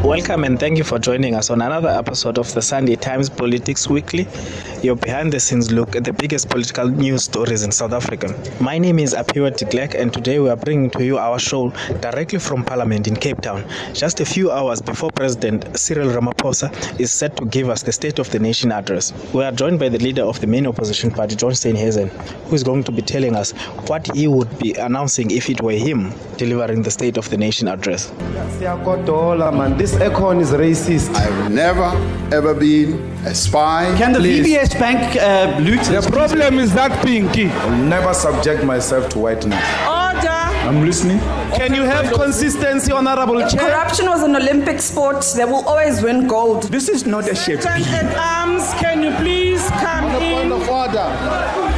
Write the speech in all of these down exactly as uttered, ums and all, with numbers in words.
Welcome and thank you for joining us on another episode of the Sunday Times Politics Weekly, your behind-the-scenes look at the biggest political news stories in South Africa. My name is Apiwa de Klerk, and today we are bringing to you our show directly from Parliament in Cape Town, just a few hours before President Cyril Ramaphosa is set to give us the State of the Nation address. We are joined by the leader of the main opposition party, John Steenhuisen, who is going to be telling us what he would be announcing if it were him delivering the State of the Nation address. This econ is racist. I've never, ever been a spy. Can the Please. V B S Bank uh, loot? The problem is that pinky. I'll never subject myself to whiteness. Order. I'm listening. Can you have consistency, Honorable If Chair? corruption was an Olympic sport, they will always win gold. This is not a shape. Stand at arms, can you please come On the in? point of order.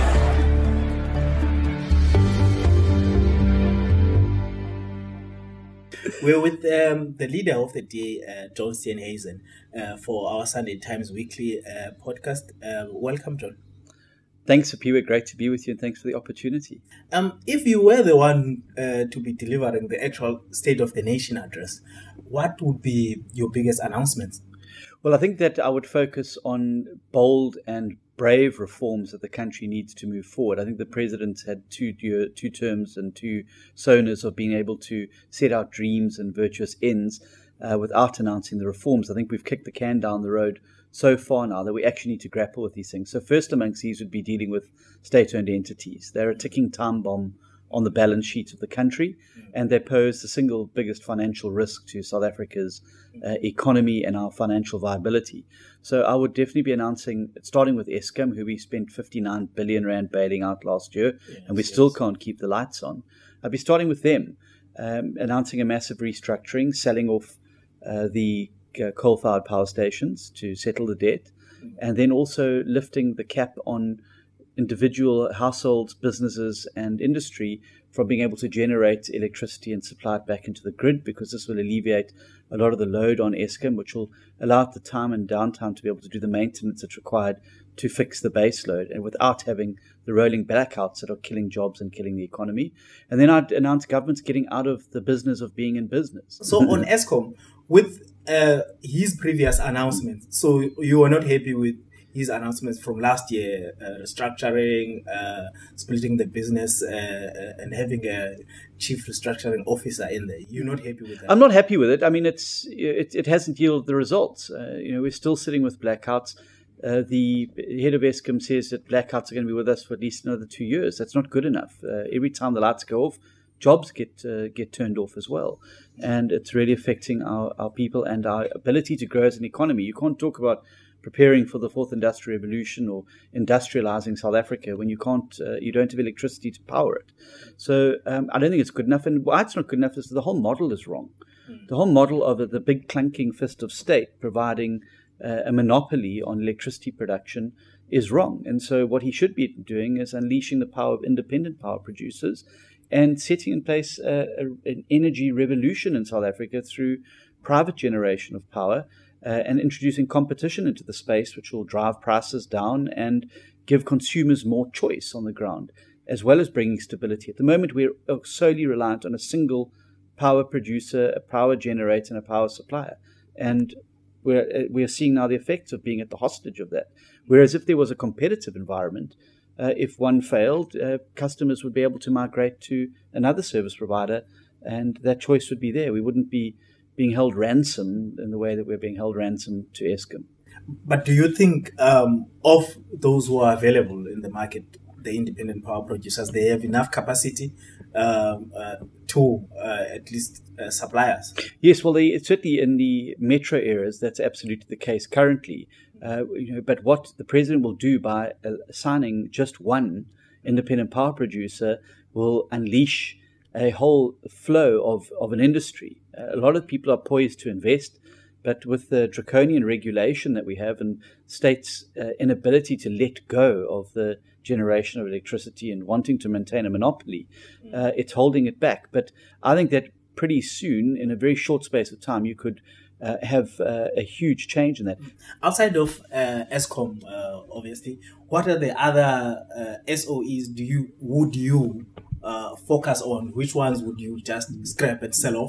We're with um, the leader of the day, uh, John Steenhuisen, uh, for our Sunday Times Weekly uh, podcast. Uh, welcome, John. Thanks, Apiwa. Great to be with you, and thanks for the opportunity. Um, if you were the one uh, to be delivering the actual State of the Nation address, what would be your biggest announcements? Well, I think that I would focus on bold and brave reforms that the country needs to move forward. I think the president's had two year, two terms and two sonas of being able to set out dreams and virtuous ends uh, without announcing the reforms. I think we've kicked the can down the road so far now that we actually need to grapple with these things. So first amongst these would be dealing with state-owned entities. They're a ticking time bomb on the balance sheet of the country, and they pose the single biggest financial risk to South Africa's uh, economy and our financial viability. So I would definitely be announcing, starting with Eskom, who we spent fifty-nine billion rand bailing out last year, yes, and we yes. still can't keep the lights on. I'd be starting with them, um, announcing a massive restructuring, selling off uh, the uh, coal-fired power stations to settle the debt, and then also lifting the cap on individual households, businesses, and industry from being able to generate electricity and supply it back into the grid, because this will alleviate a lot of the load on Eskom, which will allow it the time and downtime to be able to do the maintenance that's required to fix the base load, and without having the rolling blackouts that are killing jobs and killing the economy. And then I'd announce governments getting out of the business of being in business. So on Eskom, with uh, his previous announcements, so you were not happy with his announcements from last year, uh, restructuring, uh, splitting the business, uh, uh, and having a chief restructuring officer in there. You're not happy with that? I'm not happy with it. I mean, it's it, it hasn't yielded the results. Uh, you know, we're still sitting with blackouts. Uh, the head of Eskom says that blackouts are going to be with us for at least another two years. That's not good enough. Uh, every time the lights go off, jobs get uh, get turned off as well. And it's really affecting our, our people and our ability to grow as an economy. You can't talk about preparing for the fourth industrial revolution or industrializing South Africa when you can't, uh, you don't have electricity to power it. So um, I don't think it's good enough. And why it's not good enough is that the whole model is wrong. Mm. The whole model of the big clunking fist of state providing uh, a monopoly on electricity production is wrong. And so what he should be doing is unleashing the power of independent power producers and setting in place uh, a, an energy revolution in South Africa through private generation of power. Uh, and introducing competition into the space, which will drive prices down and give consumers more choice on the ground, as well as bringing stability. At the moment, we're solely reliant on a single power producer, a power generator, and a power supplier. And we're, we're seeing now the effects of being at the hostage of that. Whereas if there was a competitive environment, uh, if one failed, uh, customers would be able to migrate to another service provider, and that choice would be there. We wouldn't be being held ransom in the way that we're being held ransom to Eskom. But do you think um, of those who are available in the market, the independent power producers, they have enough capacity um, uh, to uh, at least uh, suppliers? Yes, well, they, certainly in the metro areas, that's absolutely the case currently. Uh, you know, but what the president will do by uh, assigning just one independent power producer will unleash a whole flow of, of an industry. Uh, a lot of people are poised to invest, but with the draconian regulation that we have and states' uh, inability to let go of the generation of electricity and wanting to maintain a monopoly, uh, it's holding it back. But I think that pretty soon, in a very short space of time, you could uh, have uh, a huge change in that. Outside of uh, Eskom, uh, obviously, what are the other uh, S O Es do you would you uh, focus on? Which ones would you just scrap and sell off?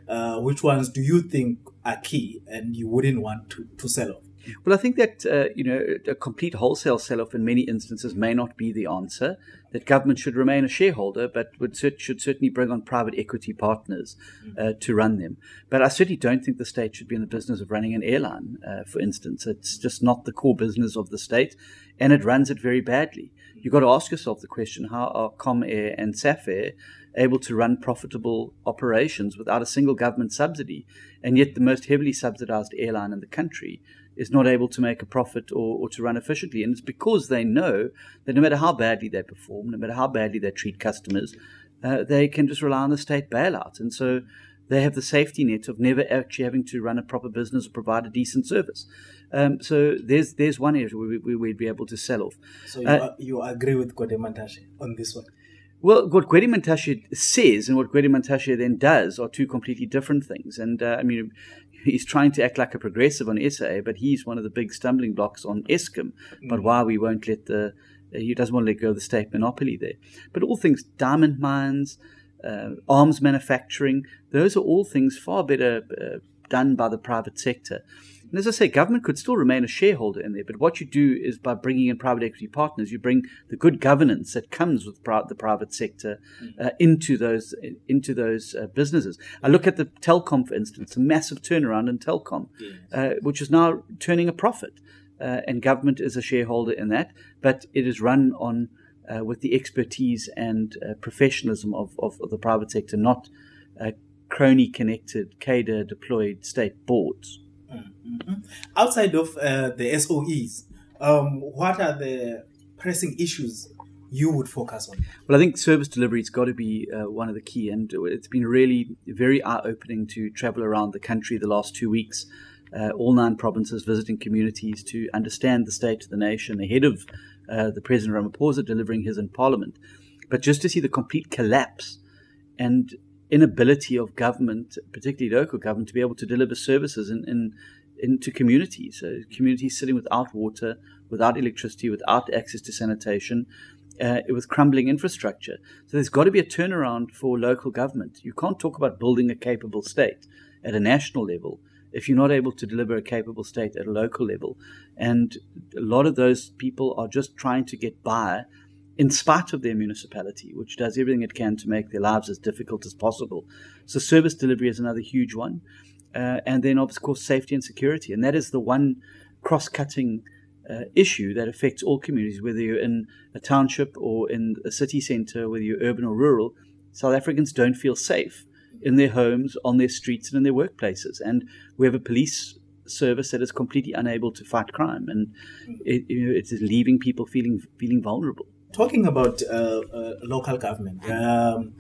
Uh, which ones do you think are key and you wouldn't want to, to sell off? Well, I think that, uh, you know, a complete wholesale sell-off in many instances may not be the answer, that government should remain a shareholder, but would should certainly bring on private equity partners uh, to run them. But I certainly don't think the state should be in the business of running an airline, uh, for instance. It's just not the core business of the state, and it runs it very badly. You've got to ask yourself the question, how are Comair and Safair able to run profitable operations without a single government subsidy, and yet the most heavily subsidized airline in the country is not able to make a profit or, or to run efficiently? And it's because they know that no matter how badly they perform, no matter how badly they treat customers, uh, they can just rely on the state bailout. And so they have the safety net of never actually having to run a proper business or provide a decent service. Um, so there's there's one area where we, we'd be able to sell off. So you, uh, you agree with Gwede Mantashe on this one? Well, what Gwede Mantashe says and what Gwede Mantashe then does are two completely different things. And uh, I mean, he's trying to act like a progressive on S A, but he's one of the big stumbling blocks on Eskom. Mm. But why we won't let the he doesn't want to let go of the state monopoly there. But all things, diamond mines, uh, arms manufacturing, those are all things far better uh, done by the private sector. And as I say, government could still remain a shareholder in there, but what you do is by bringing in private equity partners, you bring the good governance that comes with pri- the private sector uh, into those into those uh, businesses. I look at the Telkom, for instance, a massive turnaround in Telkom, yes. uh, which is now turning a profit, uh, and government is a shareholder in that, but it is run on uh, with the expertise and uh, professionalism of, of, of the private sector, not uh, crony-connected, cadre-deployed state boards. Mm-hmm. Outside of uh, the S O Es, um, what are the pressing issues you would focus on? Well, I think service delivery has got to be uh, one of the key, and it's been really very eye-opening to travel around the country the last two weeks, uh, all nine provinces, visiting communities to understand the state of the nation ahead of uh, the President Ramaphosa delivering his in Parliament. But just to see the complete collapse and inability of government, particularly local government, to be able to deliver services in, in into communities. So communities sitting without water, without electricity, without access to sanitation, uh, with crumbling infrastructure. So there's got to be a turnaround for local government. You can't talk about building a capable state at a national level if you're not able to deliver a capable state at a local level. And a lot of those people are just trying to get by in spite of their municipality, which does everything it can to make their lives as difficult as possible. So service delivery is another huge one. Uh, and then, of course, safety and security. And that is the one cross-cutting uh, issue that affects all communities, whether you're in a township or in a city centre, whether you're urban or rural. South Africans don't feel safe in their homes, on their streets, and in their workplaces. And we have a police service that is completely unable to fight crime. And it, you know, it is leaving people feeling feeling vulnerable. Talking about uh, uh, local government, um,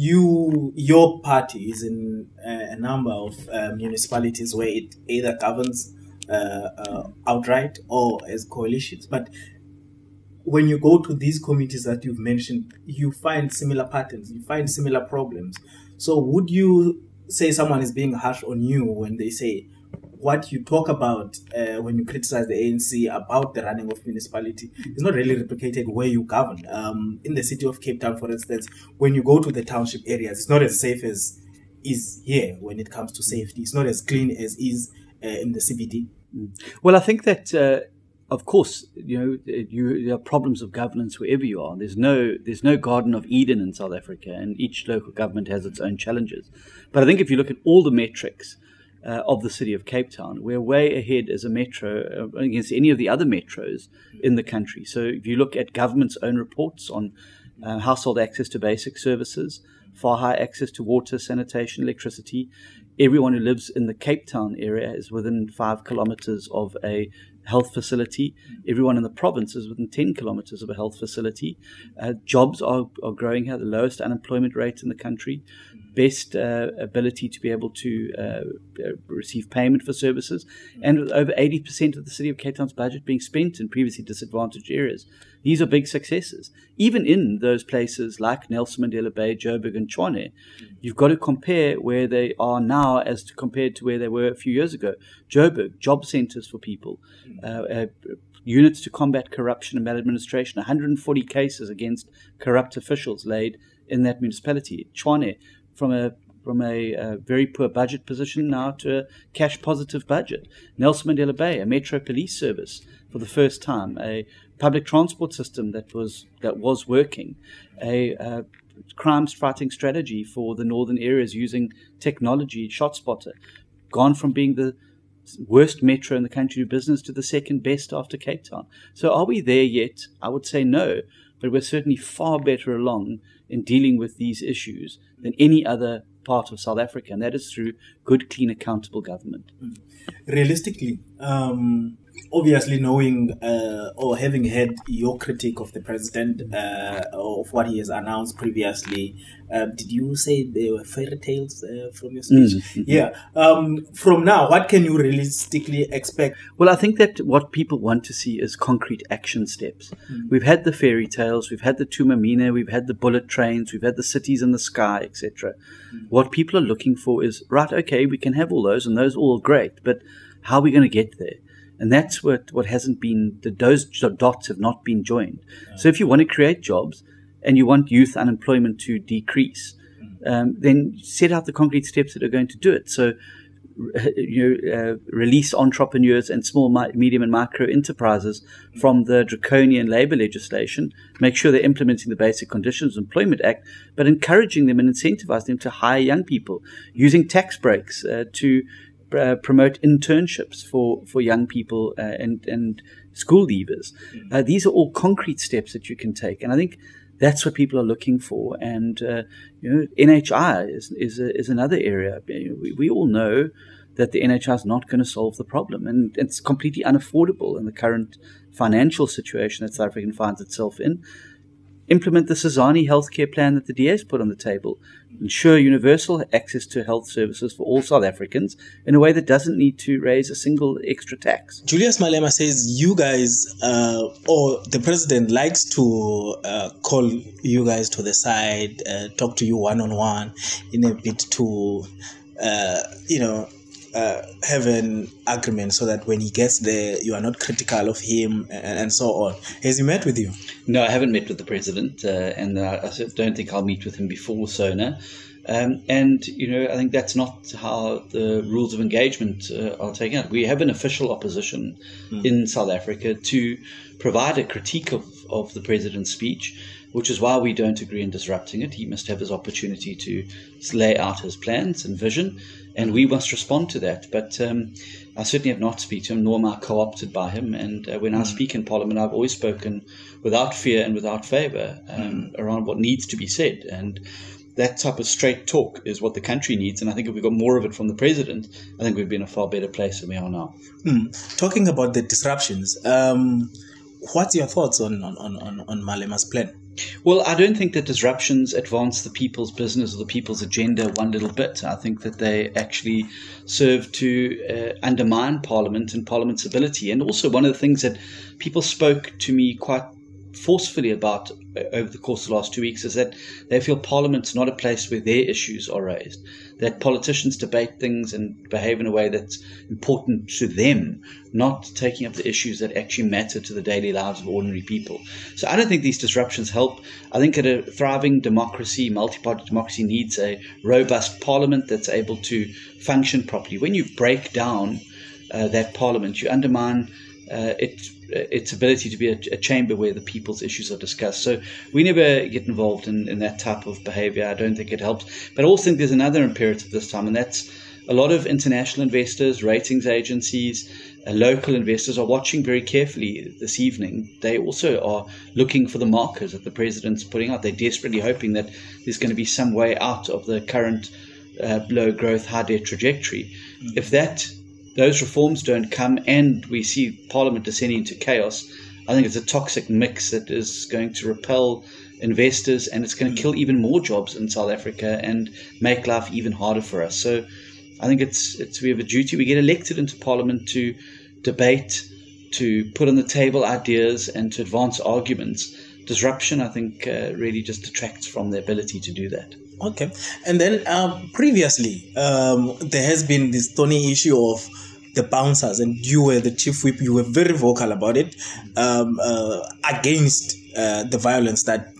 you your party is in a, a number of uh, municipalities where it either governs uh, uh, outright or as coalitions. But when you go to these communities that you've mentioned, you find similar patterns, you find similar problems. So would you say someone is being harsh on you when they say what you talk about uh, when you criticize the A N C about the running of municipality is not really replicated where you govern? Um, in the city of Cape Town, for instance, when you go to the township areas, it's not as safe as is here when it comes to safety. It's not as clean as is uh, in the C B D. Well, I think that, uh, of course, you know, you, there are problems of governance wherever you are. There's no, there's no Garden of Eden in South Africa, and each local government has its own challenges. But I think if you look at all the metrics Uh, of the city of Cape Town, we're way ahead as a metro uh, against any of the other metros in the country. So if you look at government's own reports on uh, household access to basic services, far high access to water, sanitation, electricity, everyone who lives in the Cape Town area is within five kilometers of a health facility. Everyone in the province is within ten kilometers of a health facility. Uh, jobs are, are growing here, the lowest unemployment rate in the country, best uh, ability to be able to uh, receive payment for services, and with over eighty percent of the city of Cape Town's budget being spent in previously disadvantaged areas. These are big successes. Even in those places like Nelson Mandela Bay, Joburg and Tshwane, you've got to compare where they are now as to compared to where they were a few years ago. Joburg, job centres for people, uh, uh, units to combat corruption and maladministration, one hundred forty cases against corrupt officials laid in that municipality. Tshwane, from a from a, a very poor budget position now to a cash positive budget. Nelson Mandela Bay, a metro police service for the first time, a public transport system that was that was working, a uh, crimes fighting strategy for the northern areas using technology, ShotSpotter, gone from being the worst metro in the country to business to the second best after Cape Town. So are we there yet? I would say no, but we're certainly far better along in dealing with these issues than any other part of South Africa, and that is through good, clean, accountable government. Realistically, um, obviously knowing uh, or having heard your critique of the president, uh, of what he has announced previously, uh, did you say there were fairy tales uh, from your speech? Mm-hmm. Yeah. Um, from now, what can you realistically expect? Well, I think that what people want to see is concrete action steps. Mm-hmm. We've had the fairy tales, we've had the Tumamina, we've had the bullet trains, we've had the cities in the sky, et cetera. Mm-hmm. What people are looking for is, right, okay, we can have all those, and those are all great, but how are we going to get there? And that's what, what hasn't been, the, those dots have not been joined. Yeah. So if you want to create jobs and you want youth unemployment to decrease, mm. um, then set out the concrete steps that are going to do it. So, you know, uh, release entrepreneurs and small, medium and micro enterprises from the draconian labor legislation, make sure they're implementing the Basic Conditions Employment Act, but encouraging them and incentivizing them to hire young people, using tax breaks uh, to Uh, promote internships for, for young people uh, and, and school leavers. Uh, these are all concrete steps that you can take. And I think that's what people are looking for. And, uh, you know, N H I is, is, a, is another area. We, we all know that the N H I is not going to solve the problem. And it's completely unaffordable in the current financial situation that South Africa finds itself in. Implement the Sizani healthcare plan that the D A has put on the table. Ensure universal access to health services for all South Africans in a way that doesn't need to raise a single extra tax. Julius Malema says you guys, uh, or the president likes to uh, call you guys to the side, uh, talk to you one-on-one in a bit to, uh, you know, Uh, have an agreement so that when he gets there, you are not critical of him and, and so on. Has he met with you? No, I haven't met with the president, uh, and uh, I don't think I'll meet with him before SONA. Um, and, you know, I think that's not how the rules of engagement uh, are taken out. We have an official opposition mm. in South Africa to provide a critique of, of the president's speech, which is why we don't agree in disrupting it. He must have his opportunity to lay out his plans and vision, and we must respond to that. But um, I certainly have not spoken to him, nor am I co-opted by him. And uh, when mm. I speak in Parliament, I've always spoken without fear and without favour um, mm. around what needs to be said. And that type of straight talk is what the country needs. And I think if we got more of it from the president, I think we'd be in a far better place than we are now. Mm. Talking about the disruptions, um, what's your thoughts on, on, on, on Malema's plan? Well, I don't think that disruptions advance the people's business or the people's agenda one little bit. I think that they actually serve to uh, undermine Parliament and Parliament's ability. And also one of the things that people spoke to me quite forcefully about over the course of the last two weeks is that they feel Parliament's not a place where their issues are raised, that politicians debate things and behave in a way that's important to them, not taking up the issues that actually matter to the daily lives of ordinary people. So I don't think these disruptions help. I think that a thriving democracy, multi-party democracy, needs a robust Parliament that's able to function properly. When you break down uh, that Parliament, you undermine uh, it its ability to be a, a chamber where the people's issues are discussed. So we never get involved in, in that type of behavior. I don't think it helps. But I also think there's another imperative this time, and that's a lot of international investors, ratings agencies, uh, local investors are watching very carefully this evening. They also are looking for the markers that the president's putting out. They're desperately hoping that there's going to be some way out of the current uh, low growth, high debt trajectory. Mm-hmm. If that those reforms don't come and we see Parliament descending into chaos, I think it's a toxic mix that is going to repel investors, and it's going to kill even more jobs in South Africa and make life even harder for us. So I think it's it's we have a duty. We get elected into Parliament to debate, to put on the table ideas and to advance arguments. Disruption, I think, uh, really just detracts from the ability to do that. Okay. And then uh, previously, um, there has been this thorny issue of the bouncers, and you were the chief whip. You were very vocal about it, um, uh, against uh, the violence that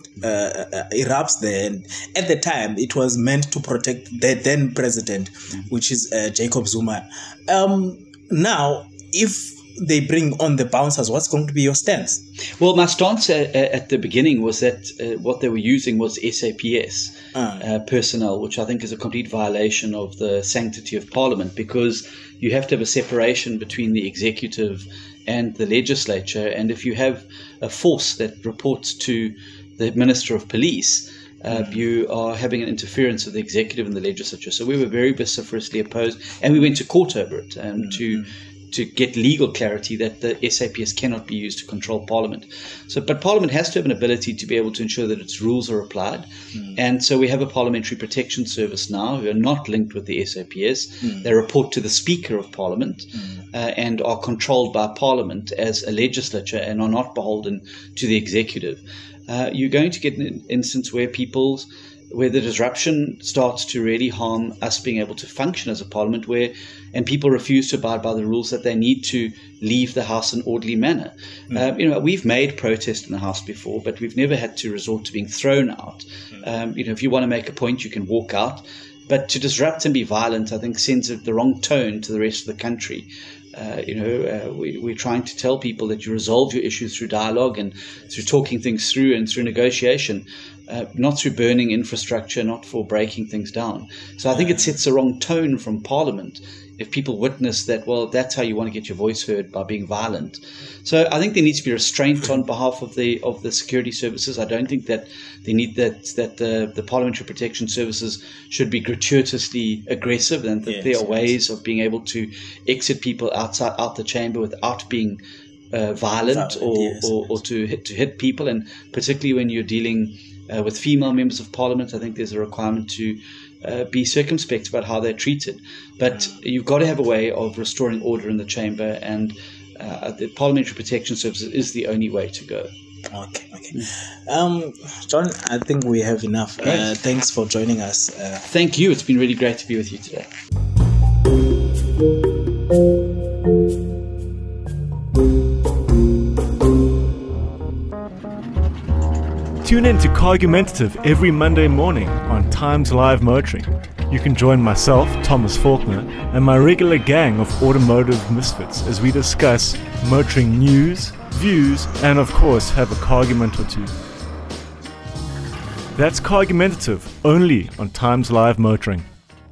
uh, uh, erupts there. And at the time, it was meant to protect the then president, mm-hmm. which is uh, Jacob Zuma. Um, now, if they bring on the bouncers, what's going to be your stance? Well, my stance at, at the beginning was that uh, what they were using was S A P S uh. Uh, personnel, which I think is a complete violation of the sanctity of Parliament, because you have to have a separation between the executive and the legislature. And if you have a force that reports to the Minister of Police, Uh, you are having an interference of the executive and the legislature. So we were very vociferously opposed, and we went to court over it um, mm-hmm. to to get legal clarity that the S A P S cannot be used to control Parliament. So, but Parliament has to have an ability to be able to ensure that its rules are applied. Mm. And so we have a Parliamentary Protection Service now who are not linked with the S A P S. Mm. They report to the Speaker of Parliament mm. uh, and are controlled by Parliament as a legislature and are not beholden to the executive. Uh, you're going to get an instance where people's where the disruption starts to really harm us being able to function as a parliament, where and people refuse to abide by the rules that they need to leave the House in an orderly manner. Mm. Um, you know, we've made protest in the House before, but we've never had to resort to being thrown out. Mm. Um, you know, if you want to make a point, you can walk out. But to disrupt and be violent, I think, sends the wrong tone to the rest of the country. Uh, you know, uh, we, we're trying to tell people that you resolve your issues through dialogue and through talking things through and through negotiation, uh, not through burning infrastructure, not for breaking things down. So I think it sets the wrong tone from Parliament if people witness that, well, that's how you want to get your voice heard, by being violent. So I think there needs to be restraint on behalf of the of the security services. I don't think that they need that that the, the Parliamentary Protection Services should be gratuitously aggressive, and that yes, there are ways yes. of being able to exit people outside out the chamber without being uh, violent, violent or, yes, or, yes. or to hit to hit people, and particularly when you're dealing uh, with female members of Parliament, I think there's a requirement to Uh, be circumspect about how they're treated. But you've got to have a way of restoring order in the chamber, and uh, the Parliamentary Protection Services is the only way to go. Okay, okay. Um, John, I think we have enough. Uh, thanks for joining us. Uh, Thank you. It's been really great to be with you today. Tune in to Cargumentative every Monday morning on Times Live Motoring. You can join myself, Thomas Faulkner, and my regular gang of automotive misfits as we discuss motoring news, views, and of course have a cargument or two. That's Cargumentative, only on Times Live Motoring.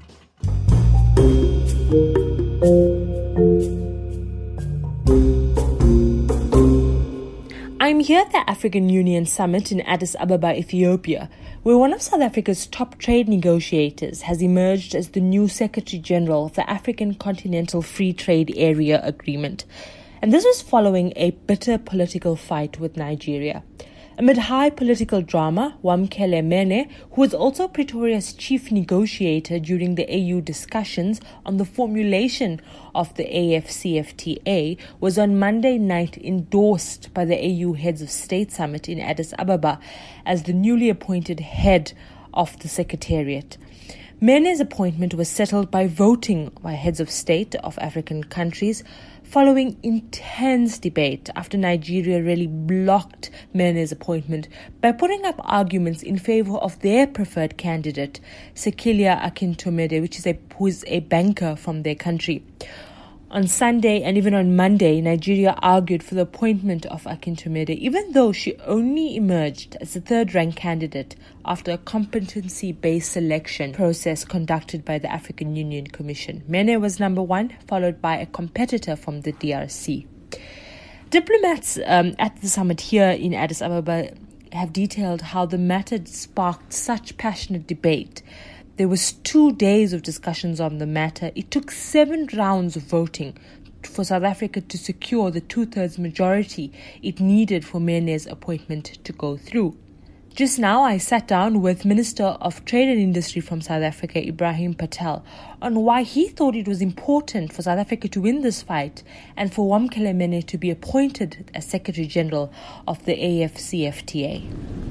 I'm here at the African Union Summit in Addis Ababa, Ethiopia, where one of South Africa's top trade negotiators has emerged as the new Secretary General of the African Continental Free Trade Area Agreement. And this was following a bitter political fight with Nigeria. Amid high political drama, Wamkele Mene, who was also Pretoria's chief negotiator during the A U discussions on the formulation of the A F C F T A, was on Monday night endorsed by the A U Heads of State Summit in Addis Ababa as the newly appointed head of the Secretariat. Mene's appointment was settled by voting by heads of state of African countries, following intense debate after Nigeria really blocked Mene's appointment by putting up arguments in favor of their preferred candidate, Sekilia Akintomede, which is a, who is a banker from their country. On Sunday and even on Monday, Nigeria argued for the appointment of Akintomede, even though she only emerged as the third-ranked candidate after a competency-based selection process conducted by the African Union Commission. Mene was number one, followed by a competitor from the D R C. Diplomats um, at the summit here in Addis Ababa have detailed how the matter sparked such passionate debate. There was two days of discussions on the matter. It took seven rounds of voting for South Africa to secure the two-thirds majority it needed for Mene's appointment to go through. Just now, I sat down with Minister of Trade and Industry from South Africa, Ibrahim Patel, on why he thought it was important for South Africa to win this fight and for Wamkele Mene to be appointed as Secretary General of the A F C F T A.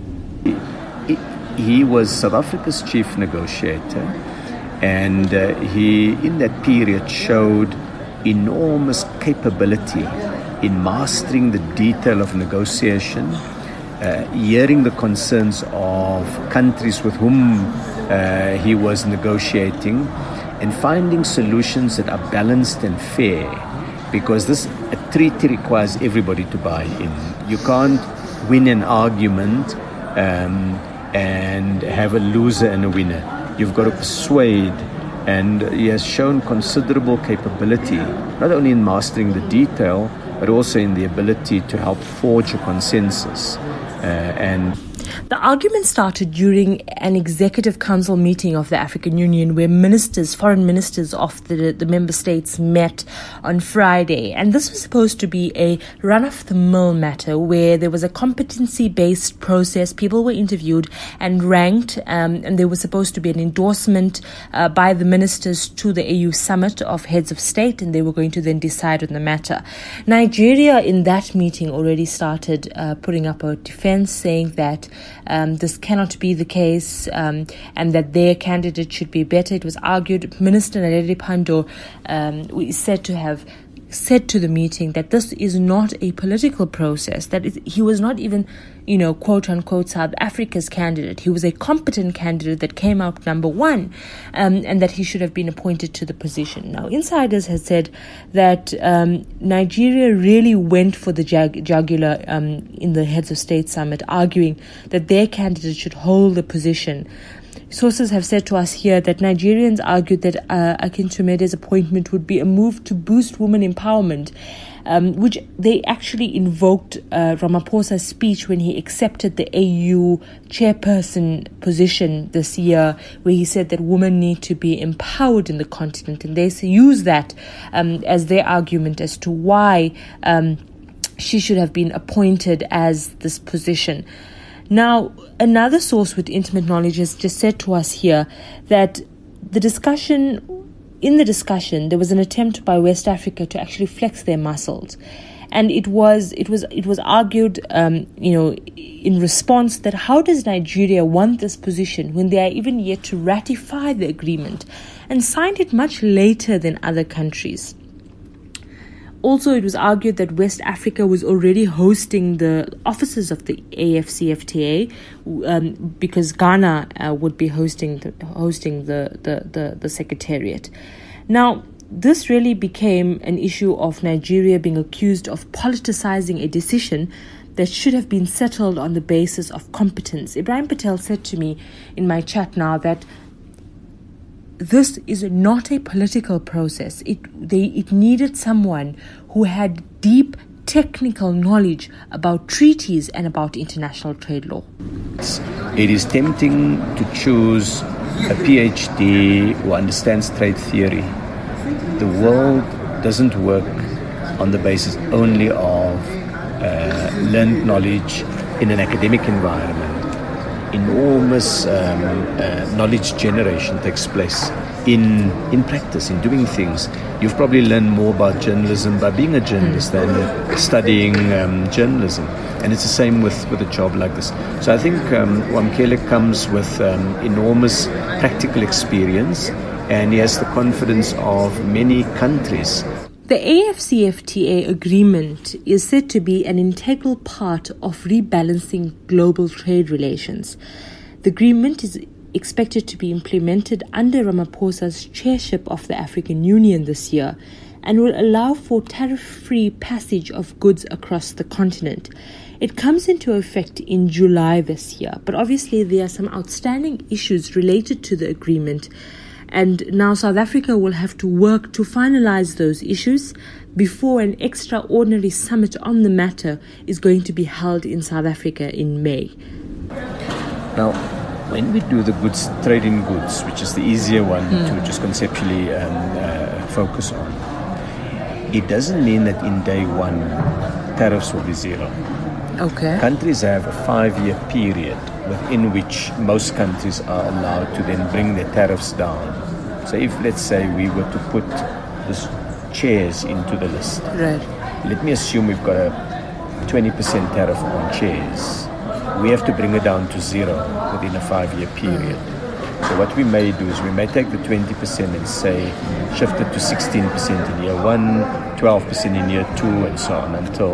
He was South Africa's chief negotiator, and uh, he, in that period, showed enormous capability in mastering the detail of negotiation, Uh, uh, hearing the concerns of countries with whom uh, he was negotiating, and finding solutions that are balanced and fair, because this a treaty requires everybody to buy in. You can't win an argument um, and have a loser and a winner. You've got to persuade, and he has shown considerable capability, not only in mastering the detail, but also in the ability to help forge a consensus. Uh, and The argument started during an executive council meeting of the African Union, where ministers, foreign ministers of the, the member states met on Friday. And this was supposed to be a run-of-the-mill matter where there was a competency-based process. People were interviewed and ranked, um, and there was supposed to be an endorsement uh, by the ministers to the A U summit of heads of state, and they were going to then decide on the matter. Nigeria, in that meeting, already started uh, putting up a defense, saying that Um, this cannot be the case, um, and that their candidate should be better. It was argued. Minister Naledi Pandor um, is said to have said to the meeting that this is not a political process, that it, he was not even, you know, quote unquote, South Africa's candidate. He was a competent candidate that came out number one, um, and that he should have been appointed to the position. Now, insiders have said that um, Nigeria really went for the jag- jugular um, in the Heads of State Summit, arguing that their candidate should hold the position. Sources have said to us here that Nigerians argued that uh, Akintomede's appointment would be a move to boost women empowerment, um, which they actually invoked uh, Ramaphosa's speech when he accepted the A U chairperson position this year, where he said that women need to be empowered in the continent. And they use that um, as their argument as to why um, she should have been appointed as this position. Now, another source with intimate knowledge has just said to us here that the discussion, in the discussion, there was an attempt by West Africa to actually flex their muscles. And it was it was it was argued, um, you know, in response that how does Nigeria want this position when they are even yet to ratify the agreement and signed it much later than other countries? Also, it was argued that West Africa was already hosting the offices of the A F C F T A um, because Ghana uh, would be hosting the, hosting the, the, the, the secretariat. Now, this really became an issue of Nigeria being accused of politicizing a decision that should have been settled on the basis of competence. Ibrahim Patel said to me in my chat now that this is not a political process. It they it needed someone who had deep technical knowledge about treaties and about international trade law. It is tempting to choose a PhD who understands trade theory. The world doesn't work on the basis only of uh, learned knowledge in an academic environment. Enormous um, uh, knowledge generation takes place in in practice, in doing things. You've probably learned more about journalism by being a journalist than studying um, journalism, and it's the same with, with a job like this. So I think um, Wamkele comes with um, enormous practical experience, and he has the confidence of many countries. The A F C F T A agreement is said to be an integral part of rebalancing global trade relations. The agreement is expected to be implemented under Ramaphosa's chairship of the African Union this year and will allow for tariff-free passage of goods across the continent. It comes into effect in July this year, but obviously there are some outstanding issues related to the agreement. And now South Africa will have to work to finalize those issues before an extraordinary summit on the matter is going to be held in South Africa in May. Now, when we do the goods trade in goods, which is the easier one mm. to just conceptually um, uh, focus on, it doesn't mean that in day one tariffs will be zero. Okay. Countries have a five-year period within which most countries are allowed to then bring their tariffs down. So if, let's say, we were to put this chairs into the list. Right. Let me assume we've got a twenty percent tariff on chairs. We have to bring it down to zero within a five-year period. Mm. So what we may do is we may take the twenty percent and say, shift it to sixteen percent in year one, twelve percent in year two, and so on, until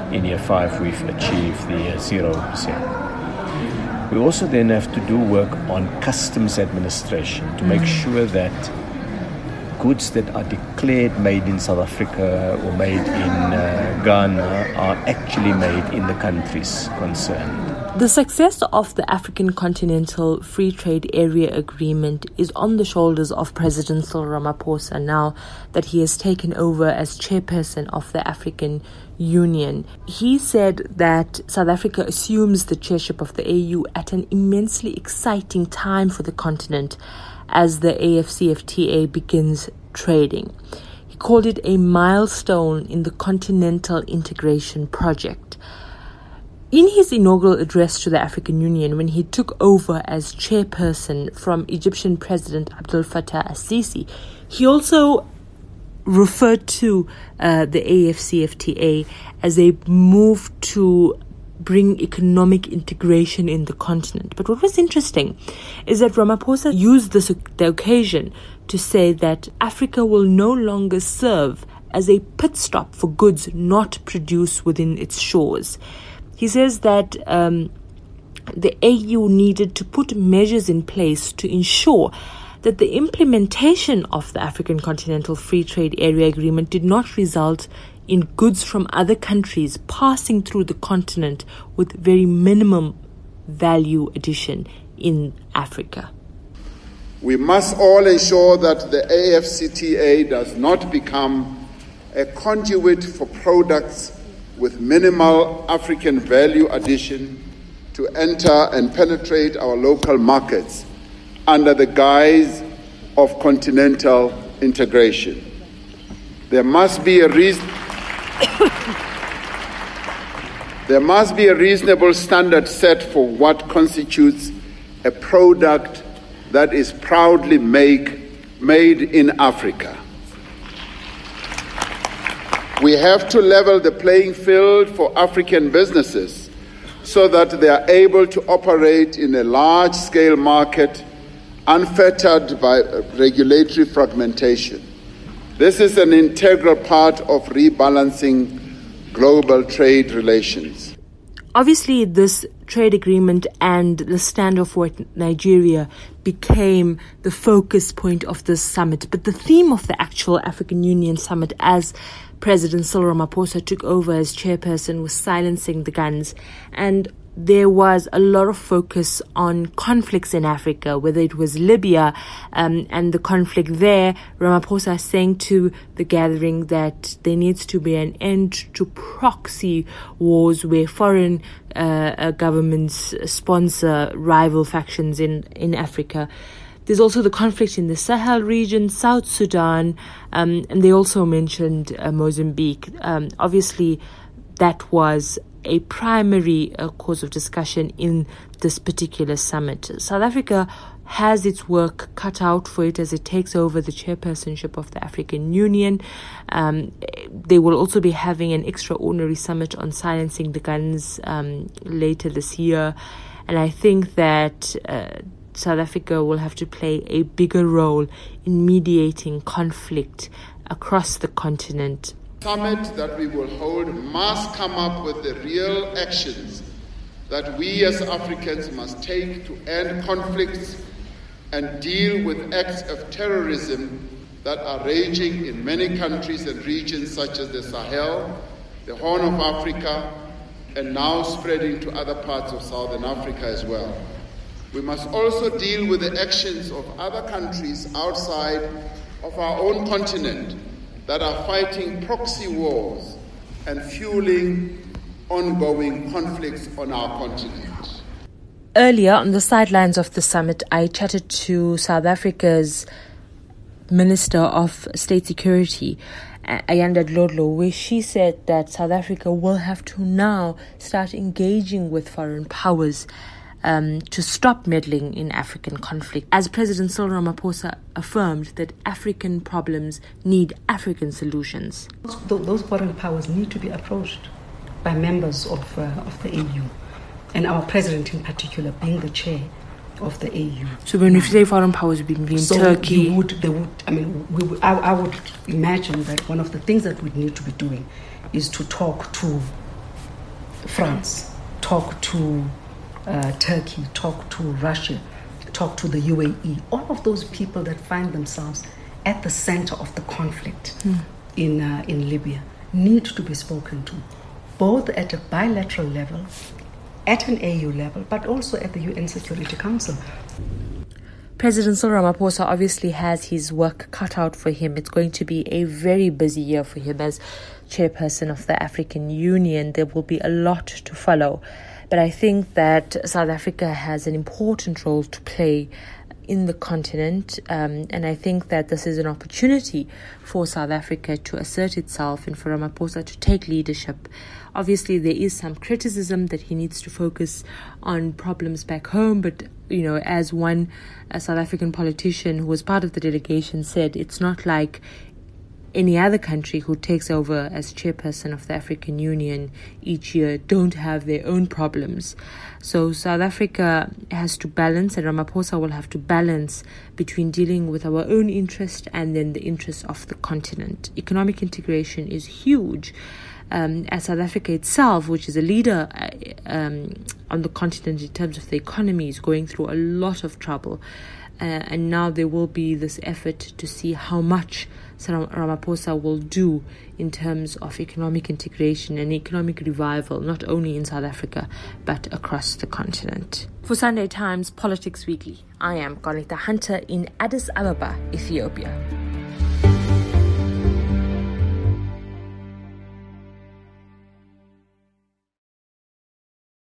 in year five we've achieved the zero percent. We also then have to do work on customs administration to make sure that goods that are declared made in South Africa or made in uh, Ghana are actually made in the countries concerned. The success of the African Continental Free Trade Area Agreement is on the shoulders of President Cyril Ramaphosa now that he has taken over as chairperson of the African Union. He said that South Africa assumes the chairship of the A U at an immensely exciting time for the continent as the A F C F T A begins trading. He called it a milestone in the continental integration project. In his inaugural address to the African Union, when he took over as chairperson from Egyptian President Abdel Fattah al-Sisi, he also referred to uh, the A F C F T A as a move to bring economic integration in the continent. But what was interesting is that Ramaphosa used this, the occasion to say that Africa will no longer serve as a pit stop for goods not produced within its shores. He says that um, the A U needed to put measures in place to ensure that the implementation of the African Continental Free Trade Area Agreement did not result in goods from other countries passing through the continent with very minimum value addition in Africa. We must all ensure that the A F C T A does not become a conduit for products with minimal African value addition to enter and penetrate our local markets under the guise of continental integration. There must be a reason. There must be a reasonable standard set for what constitutes a product that is proudly make, made in Africa. We have to level the playing field for African businesses so that they are able to operate in a large-scale market unfettered by regulatory fragmentation. This is an integral part of rebalancing global trade relations. Obviously, this trade agreement and the standoff with Nigeria became the focus point of this summit. But the theme of the actual African Union summit, as President Cyril Ramaphosa took over as chairperson, was silencing the guns. And there was a lot of focus on conflicts in Africa, whether it was Libya um, and the conflict there. Ramaphosa saying to the gathering that there needs to be an end to proxy wars where foreign uh, uh, governments sponsor rival factions in, in Africa. There's also the conflict in the Sahel region, South Sudan, um, and they also mentioned uh, Mozambique. Um, obviously, that was a primary uh, cause of discussion in this particular summit. South Africa has its work cut out for it as it takes over the chairpersonship of the African Union. Um, they will also be having an extraordinary summit on silencing the guns um, later this year. And I think that uh, South Africa will have to play a bigger role in mediating conflict across the continent. Summit that we will hold must come up with the real actions that we as Africans must take to end conflicts and deal with acts of terrorism that are raging in many countries and regions such as the Sahel, the Horn of Africa, and now spreading to other parts of Southern Africa as well. We must also deal with the actions of other countries outside of our own continent that are fighting proxy wars and fueling ongoing conflicts on our continent. Earlier, on the sidelines of the summit, I chatted to South Africa's Minister of State Security, Ayanda Dlodlo, where she said that South Africa will have to now start engaging with foreign powers Um, to stop meddling in African conflict, as President Cyril Ramaphosa affirmed that African problems need African solutions. Those foreign powers need to be approached by members of uh, of the A U, and our president in particular being the chair of the A U. So when you say foreign powers, we mean so Turkey? Would, they would, I mean, we would, I, I would imagine that one of the things that we need to be doing is to talk to France, talk to uh, Turkey, talk to Russia, talk to the U A E, all of those people that find themselves at the center of the conflict mm. in, uh, in Libya need to be spoken to, both at a bilateral level, at an A U level, but also at the U N Security Council. President Cyril Ramaphosa obviously has his work cut out for him. It's going to be a very busy year for him as chairperson of the African Union. There will be a lot to follow. But I think that South Africa has an important role to play in the continent, um, and I think that this is an opportunity for South Africa to assert itself and for Ramaphosa to take leadership. Obviously, there is some criticism that he needs to focus on problems back home, but, you know, as one a South African politician who was part of the delegation said, it's not like any other country who takes over as chairperson of the African Union each year don't have their own problems. So South Africa has to balance, and Ramaphosa will have to balance between dealing with our own interest and then the interests of the continent. Economic integration is huge. Um, as South Africa itself, which is a leader uh, um, on the continent in terms of the economy, is going through a lot of trouble. Uh, and now there will be this effort to see how much Ramaphosa will do in terms of economic integration and economic revival, not only in South Africa, but across the continent. For Sunday Times Politics Weekly, I am Konita Hunter in Addis Ababa, Ethiopia.